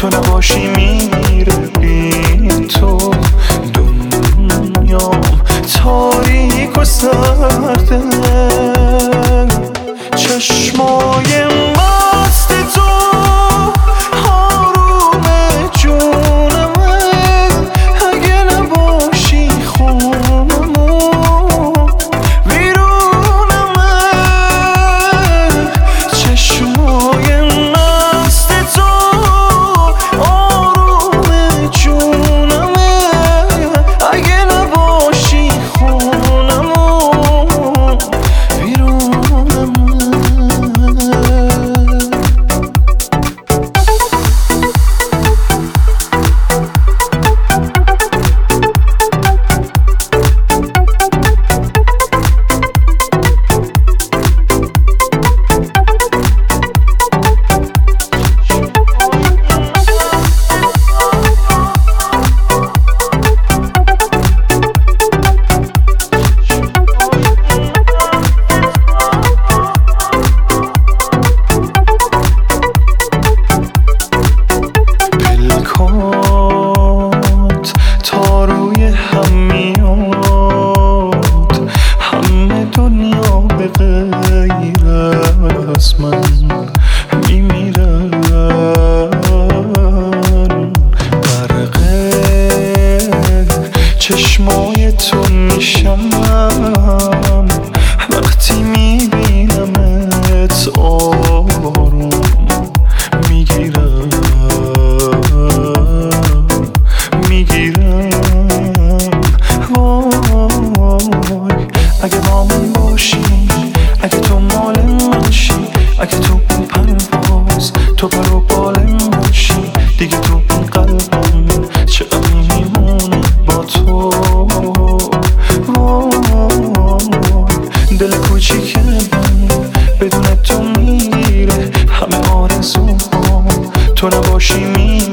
تو نباشی میره بی تو دنیام تاریک و سرده. چشمای مست تو آروم جونمه، اگه نباشی خونمون ویرونمه. چشمای مست تو آروم جونمه، اگه نباشی خونمون ویرونمه. تا روی هم میاد همه دنیا به غیر از من میمیرن. غرقه چشمای تو میشم وقتی میبینمت آروم میگیرم. اگه با من باشی، اگه تو مال من شی، اگه تو اون پرواز تو پر و بال من شی، دیگه تو اون قلبم چقدر میمونه با تو. دل کوچیک من بدون تو میره همه آرزوام، تو نباشی میره